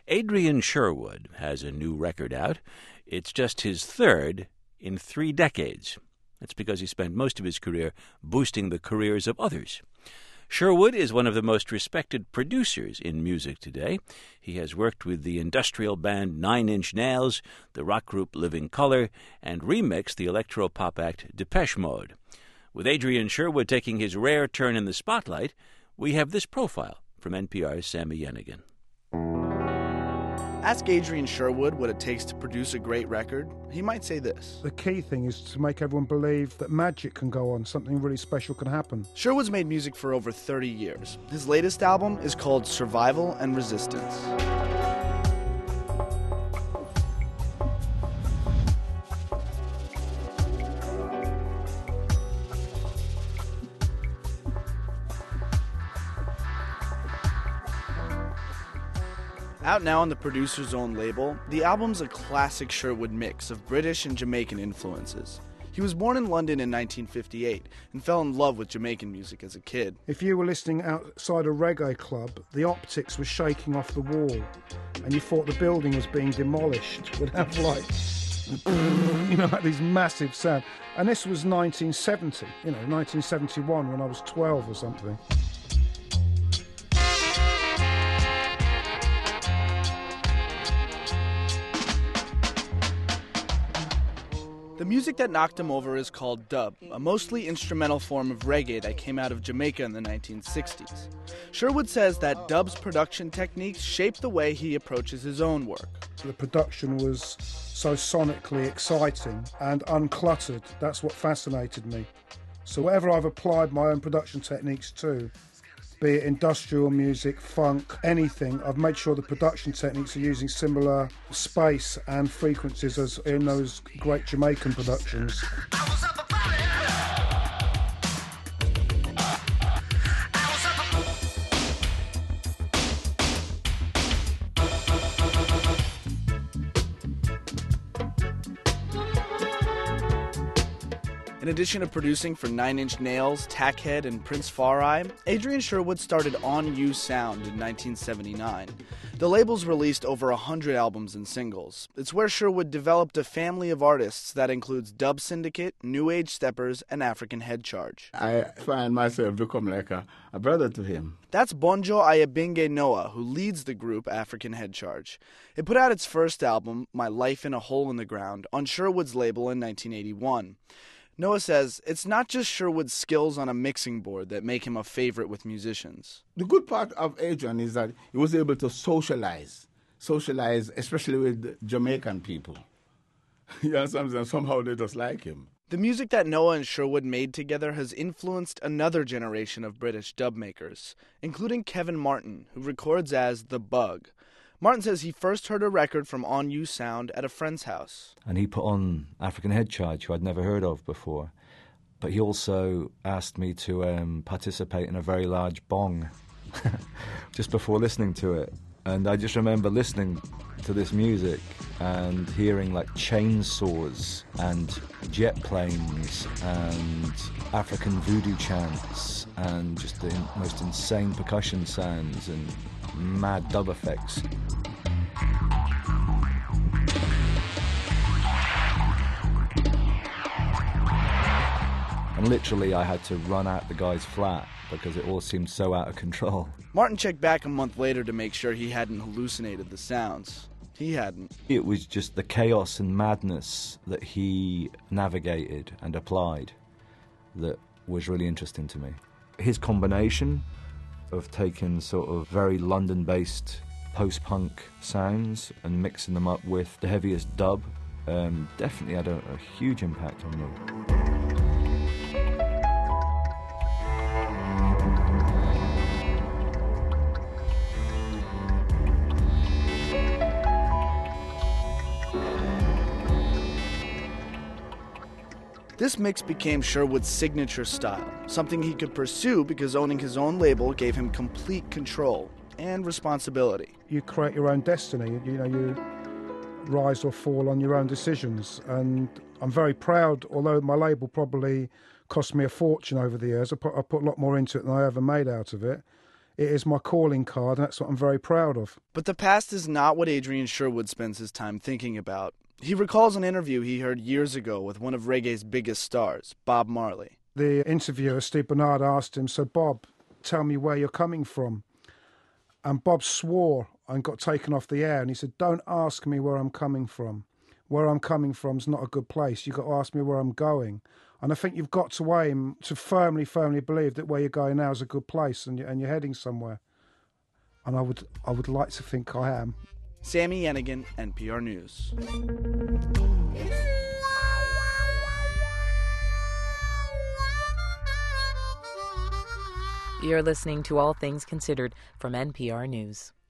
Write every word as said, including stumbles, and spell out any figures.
Adrian Sherwood has a new record out. It's just his third in three decades. That's because he spent most of his career boosting the careers of others. Sherwood is one of the most respected producers in music today. He has worked with the industrial band Nine Inch Nails, the rock group Living Colour, and remixed the electro-pop act Depeche Mode. With Adrian Sherwood taking his rare turn in the spotlight, we have this profile from N P R's Sammy Yenigan. Ask Adrian Sherwood what it takes to produce a great record. He might say this. The key thing is to make everyone believe that magic can go on, something really special can happen. Sherwood's made music for over thirty years. His latest album is called Survival and Resistance. Out now on the producer's own label, the album's a classic Sherwood mix of British and Jamaican influences. He was born in London in nineteen fifty-eight and fell in love with Jamaican music as a kid. If you were listening outside a reggae club, the optics were shaking off the wall and you thought the building was being demolished. It would have like, you know, like these massive sound. And this was nineteen seventy, you know, nineteen seventy-one when I was twelve or something. The music that knocked him over is called dub, a mostly instrumental form of reggae that came out of Jamaica in the nineteen sixties. Sherwood says that dub's production techniques shaped the way he approaches his own work. The production was so sonically exciting and uncluttered. That's what fascinated me. So whatever I've applied my own production techniques to, be it industrial music, funk, anything, I've made sure the production techniques are using similar space and frequencies as in those great Jamaican productions. In addition to producing for Nine Inch Nails, Tackhead, and Prince Far Eye, Adrian Sherwood started On You Sound in nineteen seventy-nine. The label's released over one hundred albums and singles. It's where Sherwood developed a family of artists that includes Dub Syndicate, New Age Steppers, and African Head Charge. I find myself become like a, a brother to him. That's Bonjo Ayabinge Noah, who leads the group African Head Charge. It put out its first album, My Life in a Hole in the Ground, on Sherwood's label in nineteen eighty-one. Noah says it's not just Sherwood's skills on a mixing board that make him a favorite with musicians. The good part of Adrian is that he was able to socialize, socialize especially with Jamaican people. You know, somehow they just like him. The music that Noah and Sherwood made together has influenced another generation of British dub makers, including Kevin Martin, who records as The Bug. Martin says he first heard a record from On You Sound at a friend's house. And he put on African Head Charge, who I'd never heard of before. But he also asked me to um, participate in a very large bong just before listening to it. And I just remember listening to this music and hearing like chainsaws and jet planes and African voodoo chants and just the in- most insane percussion sounds and mad dub effects. And literally I had to run out the guy's flat because it all seemed so out of control. Martin checked back a month later to make sure he hadn't hallucinated the sounds. He hadn't. It was just the chaos and madness that he navigated and applied that was really interesting to me. His combination of taking sort of very London-based post-punk sounds and mixing them up with the heaviest dub um, definitely had a, a huge impact on me. This mix became Sherwood's signature style, something he could pursue because owning his own label gave him complete control and responsibility. You create your own destiny, you know, you rise or fall on your own decisions, and I'm very proud, although my label probably cost me a fortune over the years. I put, I put a lot more into it than I ever made out of it. it is my calling card, and that's what I'm very proud of. But the past is not what Adrian Sherwood spends his time thinking about. He recalls an interview he heard years ago with one of reggae's biggest stars, Bob Marley. The interviewer, Steve Bernard, asked him, "So Bob, tell me where you're coming from." And Bob swore and got taken off the air, and he said, "Don't ask me where I'm coming from. Where I'm coming from is not a good place. You've got to ask me where I'm going." And I think you've got to aim to firmly, firmly believe that where you're going now is a good place, and you're, and you're heading somewhere. And I would, I would like to think I am. Sammy Yenigan, N P R News. You're listening to All Things Considered from N P R News.